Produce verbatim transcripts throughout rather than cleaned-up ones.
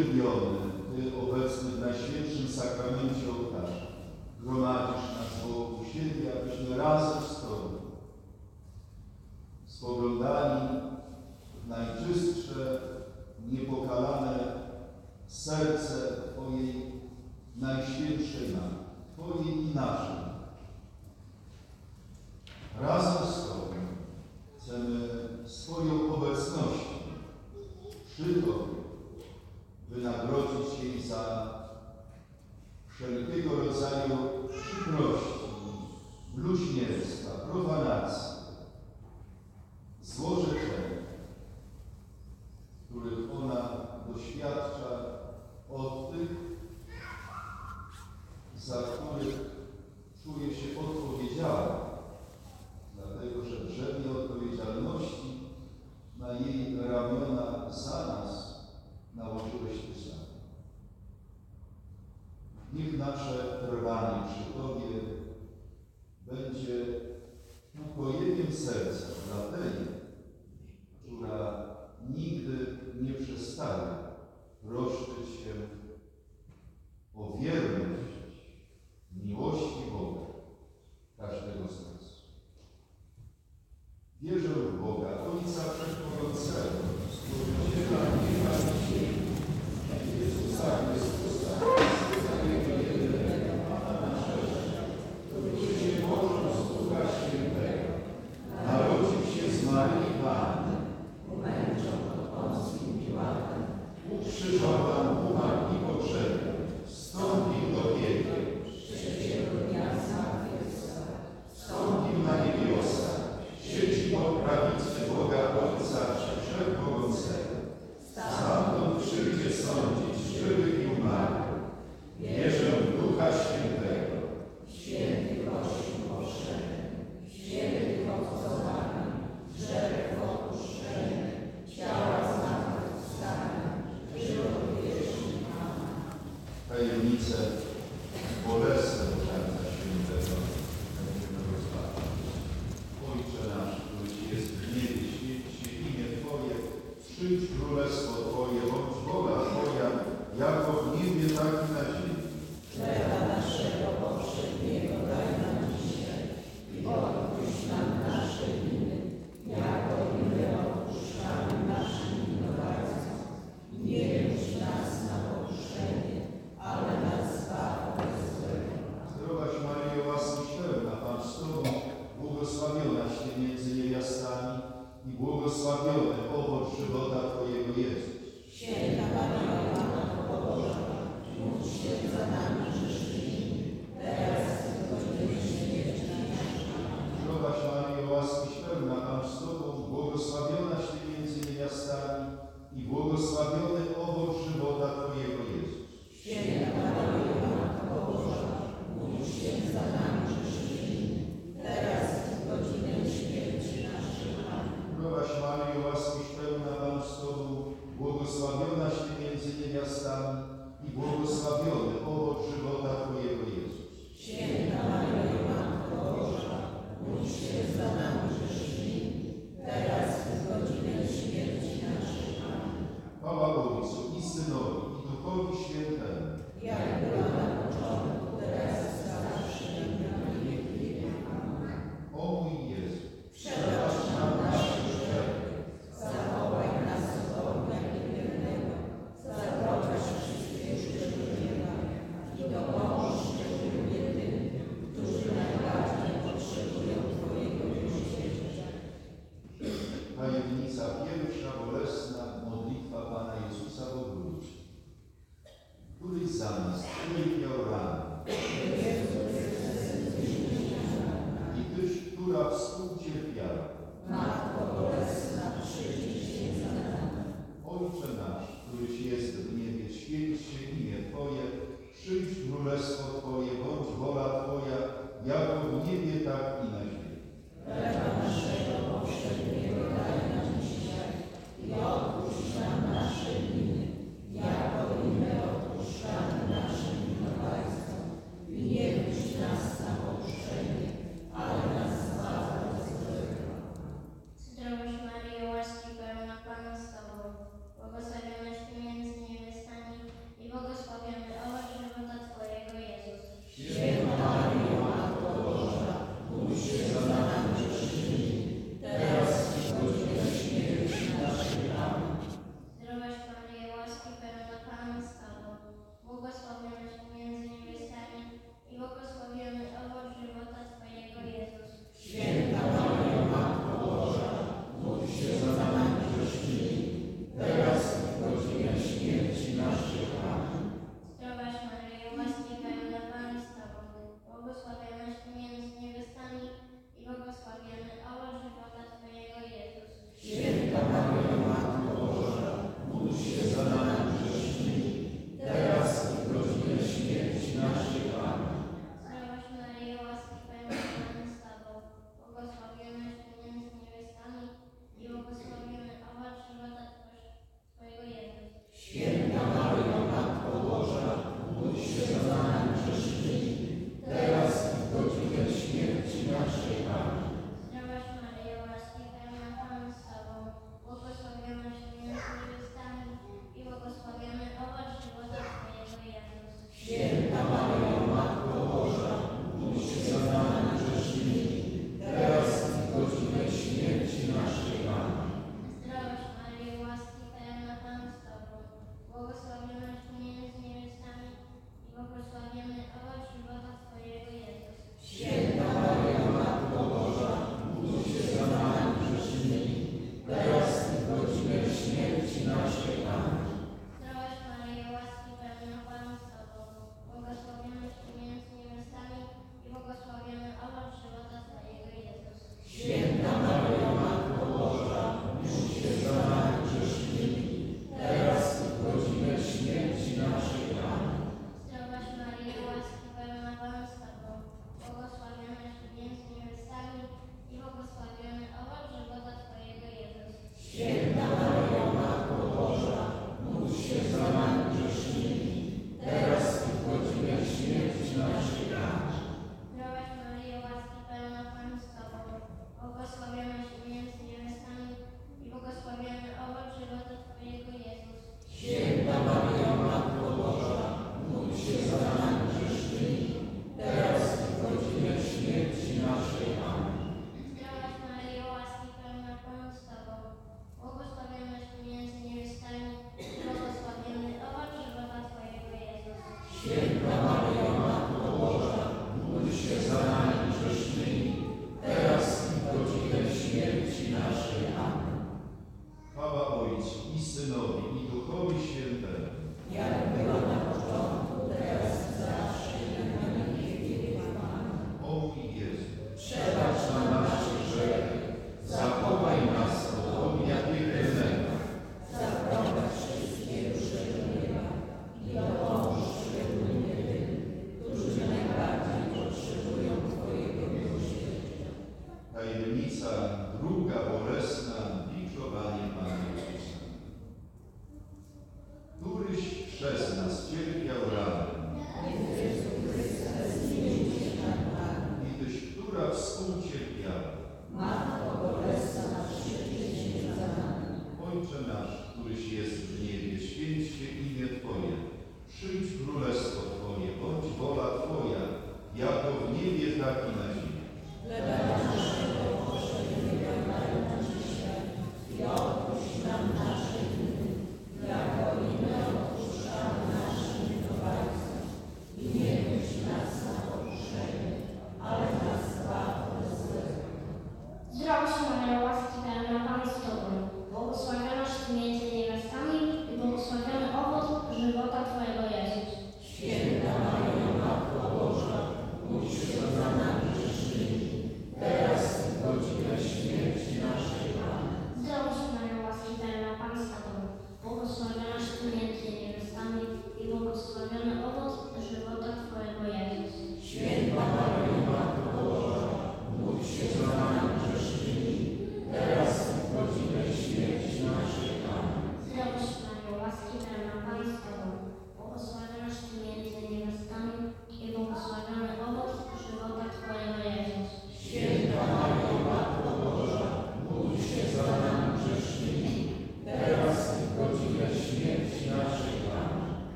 uwielbiony, Ty obecny w Najświętszym Sakramencie ołtarza, gromadzisz nas wokół siebie, abyśmy razem z Tobą spoglądali w najczystsze, niepokalane serce Twojej Najświętszej Matki, Twojej i naszej. Razem z Tobą chcemy swoją obecnością przy Tobie wynagrodzić jej za wszelkiego rodzaju przykrości, bluźnierstwa, profanacji, złorzeczeń, których ona doświadcza od tych, za których czuje się odpowiedzialna, dlatego że brzemię odpowiedzialności na jej ramiona za nas nałożyłeś Ty sam. Niech nasze trwanie przy Tobie będzie ukojeniem serca dla tej, która nigdy nie przestaje troszczyć się o wierność miłości Boga każdego z nas. Wierzę w Boga, Ojca Wszechmogącego, Stworzyciela nieba i ziemi, Jezusa Chrystusa, Syna jedynego Pana naszego, który się począł z Ducha Świętego, narodził się z Maryi Panny, umęczał pod Pąckim Piłatem, ukrzyżował, umarł i pogrzebiał, wstąpił do piekieł, trzeciego dnia zmartwychwstał, wstąpił na niebiosa, siedzi po prawicy Boga Ojca Wszechmogącego. Stamtąd przyjdzie sądzić żywych i umarłych. Wierzę w Ducha Świętego, w święty Kościół powszechny, w świętych obcowanie, grzech odpuszczenie, ciała zmartwychwstanie, żywot wieczny. Amen. Tajemnice bolesne Ojca Świętego będziemy rozważać. Ojcze nasz, któryś jest w niebie, święć się imię Twoje, przyjdź królestwo Twoje, bądź wola Twoja, jako w niebie, tak i na ziemi. Chleba naszego powszedniego daj nam dzisiaj i odpuść nam nasze winy, jako i my odpuszczamy naszym winowajcom. Nie wódź nas na pokuszenie, ale nas zbaw od złego. Zdrowaś Maryjo, łaski pełna, Pan z Tobą, błogosławionaś Ty między niewiastami i błogosławiony owoc żywota Twojego Jezus. Święta Maryjo, Matko Boża, módl się za nami grzesznymi, teraz i w godzinie śmierci naszej. Zdrowaś Maryjo, łaski pełna, Pan z Tobą, błogosławionaś Ty między niewiastami i błogosławiony owoc żywota Twojego Jezus. Święta Maryjo, Matko Boża, módl się za nami grzesznymi, teraz i w godzinę śmierci naszej. Zdrowaś Maryjo, łaski pełna, Pan z Tobą, błogosławionaś Ty między niewiastami i błogosławiony owoc żywota Twojego Jezus. Święta Maryjo, Matko Boża, módl się za nami grzesznymi, teraz i w godzinę śmierci naszej. Chwała Ojcu i Synowi i Duchowi Świętemu. Jak była na początku, teraz i zawsze i na wieki wieków. Amen. O mój Jezu, Przebacz nam nasze grzechy, zachowaj nas od ognia niewiernego, zaprowadź wszystkie dusze do nieba i dopomóż szczególnie tym, którzy najbardziej potrzebują Twojego miłosierdzia. tajemnica pierwsza bolesna, modlitwa Pana Jezusa w ogródzie, któryś za nas uległ rany. I Tyś, która współcierpiała. Matko Bolesna, przyjdź się za nami. Ojcze nasz, któryś jest w niebie, święć się imię Twoje, przyjdź królestwo Twoje, bądź wola Twoja, jako w niebie, tak i na ziemi. Chleba naszego powszedniego daj nam dzisiaj i odpuść nam nasze winy, jako i my odpuszczamy naszym winowajcom. I nie wódź nas na pokuszenie, ale nas zbaw od złego. Zdrowaś Maryjo, łaski pełna Pan z Tobą, błogosławionaś Ty między niewiastami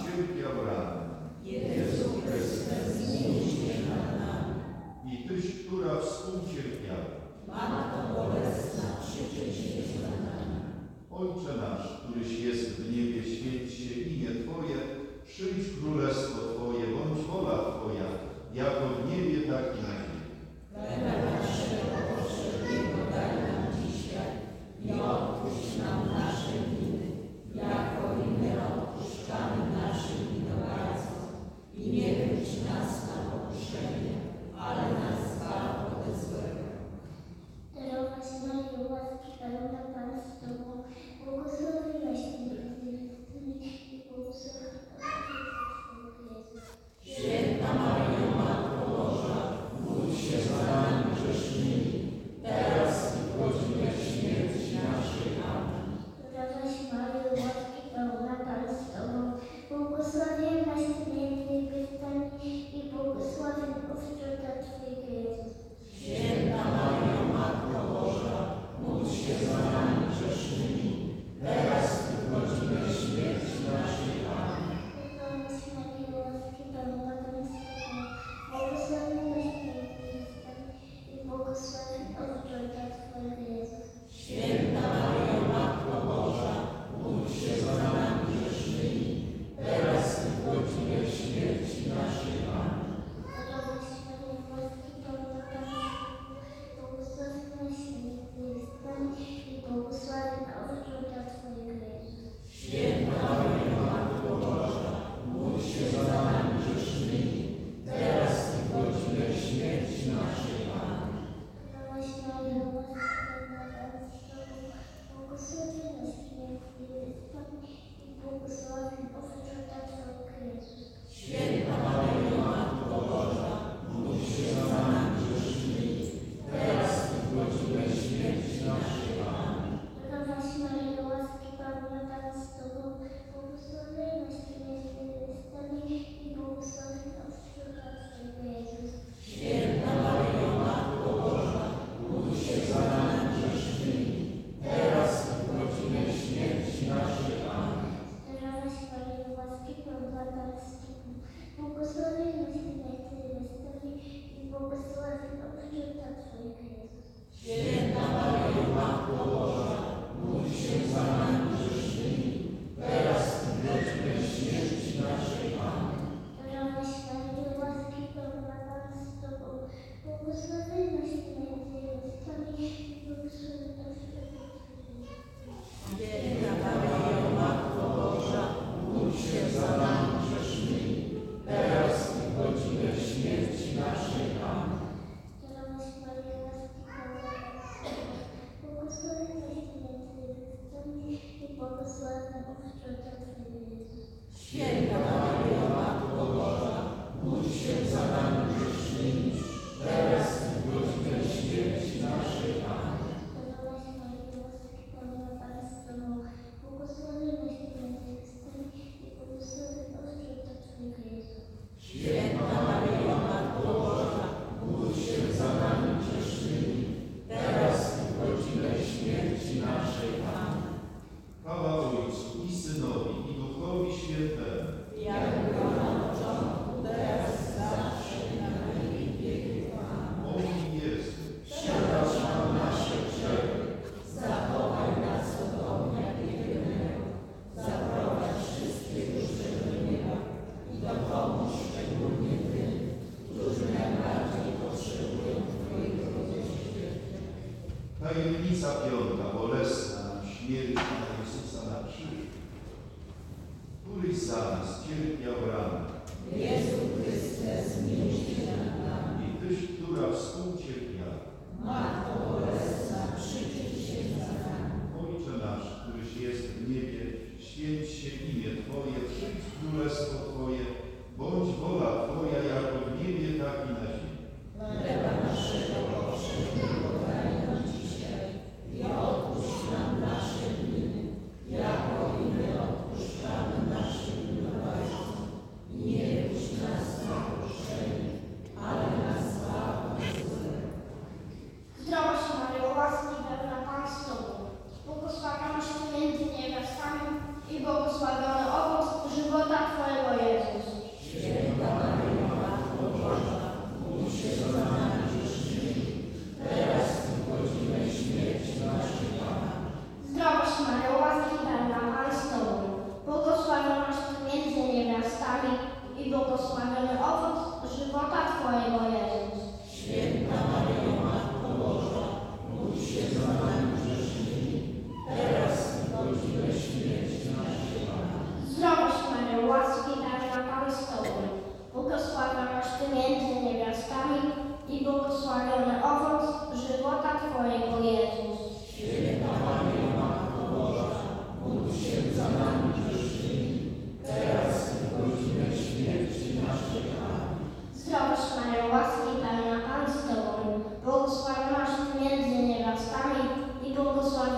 ucierpiał rany. Jezu Chryste, zmiłuj się nad nami. I Tyś, która współcierpiała. Matko bolesna, przyczyń się za nami. Ojcze nasz, któryś jest w niebie, święć się imię Twoje, przyjdź królestwo Twoje, bądź wola Twoja, jako w niebie, tak i na ziemi. Chleba naszego powszedniego daj nam dzisiaj i odpuść nam nasze winy, jako i my odpuszczamy naszym winowajcom. I nie wódź nas na pokuszenie, ale nas zbaw ode złego. Zdrowaś Maryjo, łaski pełna Pan z Tobą, błogosławiłaś Ty między niewiastami i błogosławiony owoc Jezus. Święta Maryjo, Matko Boża, módl się za nami grzesznymi, teraz i w godzinę śmierci naszej. Amen. Zdrowaś Maryjo, łaski pełna Pan z Tobą, błogosławiłaś Ty między niewiastami i błogosławiony owoc Twojego Jezus. Święta Maryjo, Matko Boża, módl się za nami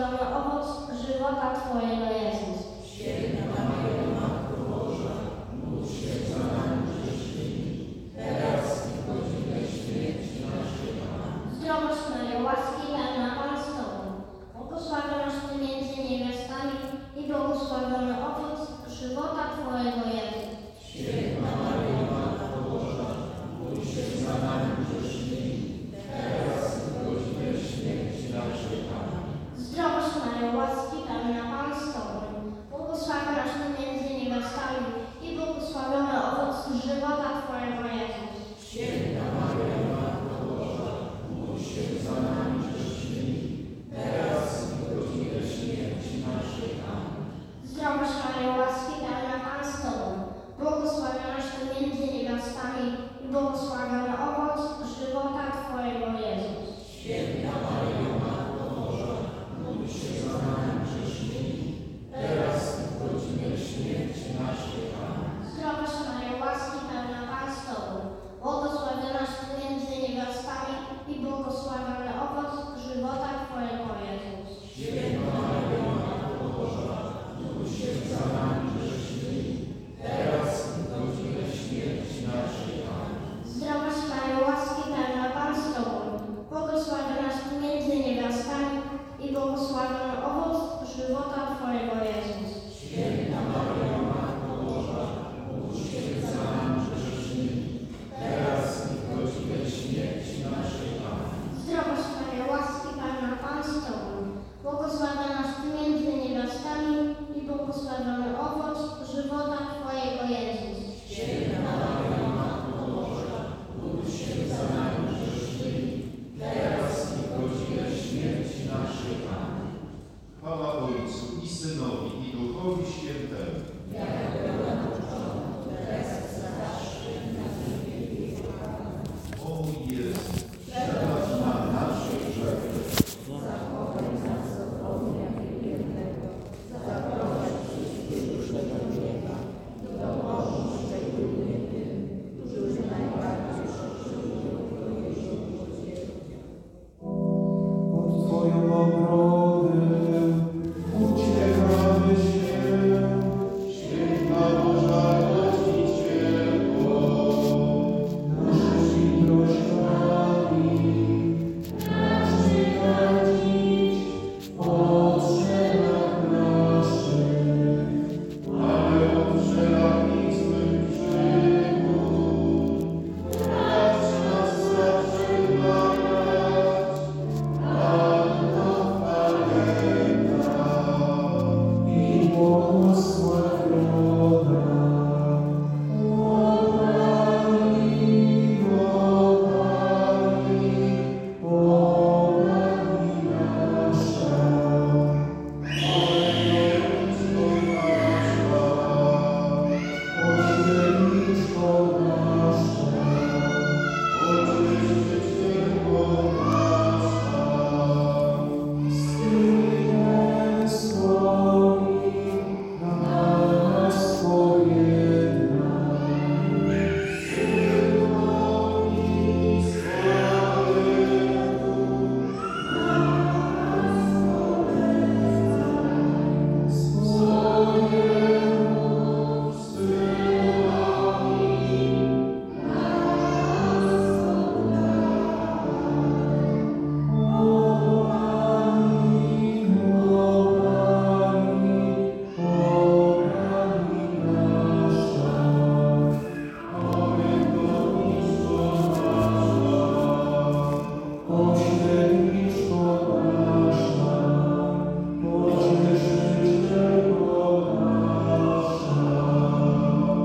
błogosławiony owoc żywota Twojego, Jezus. Święta Maryjo, Matko Boża, módl się za nami grzesznymi, teraz i w godzinę śmierci naszej. Amen. Zdrowaś Maryjo, łaski pełna Pan z Tobą, błogosławionaś Ty między niewiastami i błogosławiony owoc żywota Twojego, Jezus. Święta Maryjo, Matko Boża, módl się za nami grzesznymi, teraz i w godzinę śmierci naszej. Amen. Zdrowaś Maryjo, łaski pełna Pan z Tobą, błogosławionaś Ty między niewiastami i błogosławiony owoc żywota